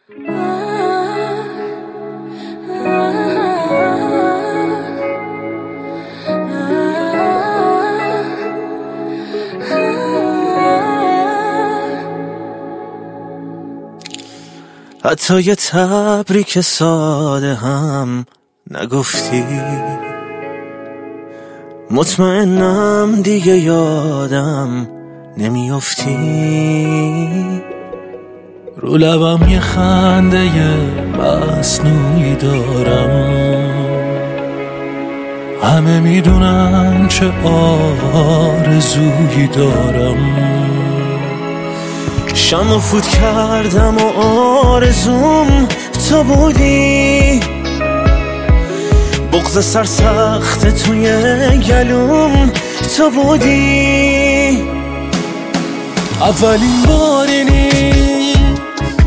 حتی یه تبریک ساده هم نگفتی، مطمئنم دیگه یادم نمیافتی. رو لبم یه خنده مصنوعی دارم، همه میدونن چه آرزویی دارم. شمع فوت کردم و آرزوم تو بودی، بغض سرسخت توی گلوم تو بودی. اولین باری نیست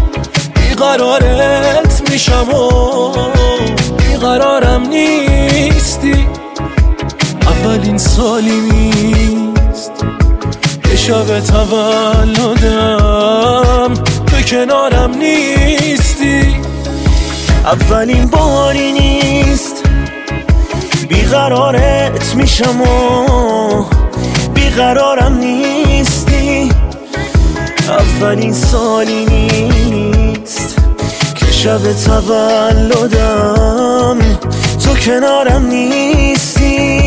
بیقرارت میشم و بیقرارم نیستی. اولین سالی نیست که شب تولدم به کنارم نیستی. اولین باری نیست بیقرارت میشم و بیقرارم نیستی. اولین سالی نیست که شب تولدم تو کنارم نیستی.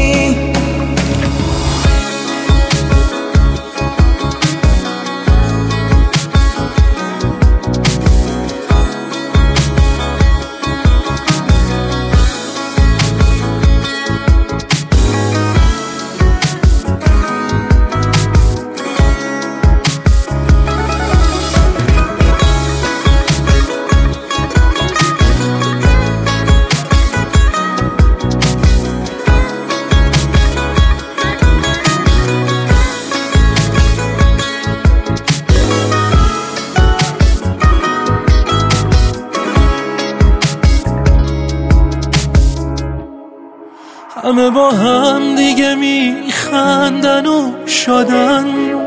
همه با هم دیگه میخندن و شادن،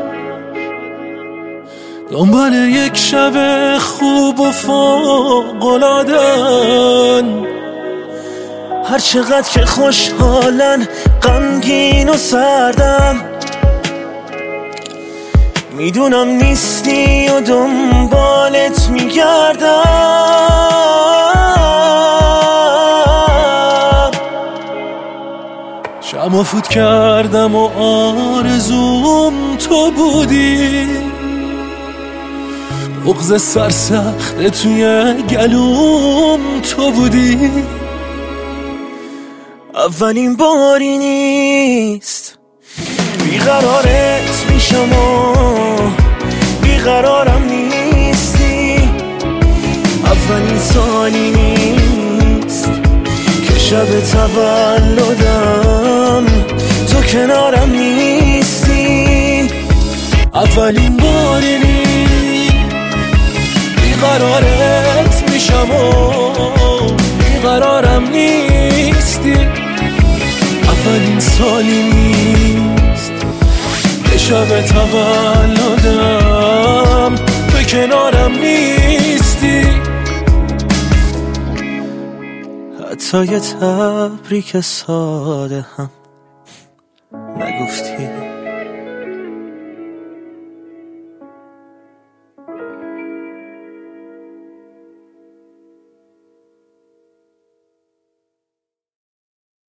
دنبال یک شب خوب و فوق‌العاده‌ن. هر چقدر که خوشحالن غمگین و سردم، میدونم نیستی و دنبالت میگردم. شمع فوت کردم و آرزوم تو بودی، بغض سرسخت توی گلوم تو بودی. اولین باری نیست بیقرارت میشم و بیقرارم نیستی. اولین سالی نیست که شب تولدم تو کنارم نیستی. اولین باری نیست بیقرارت میشم و بیقرارم نیستی. اولین سالی نیست که شب تولدم تو کنارم نیستی. حتی یه تبریک ساده هم نگفتی.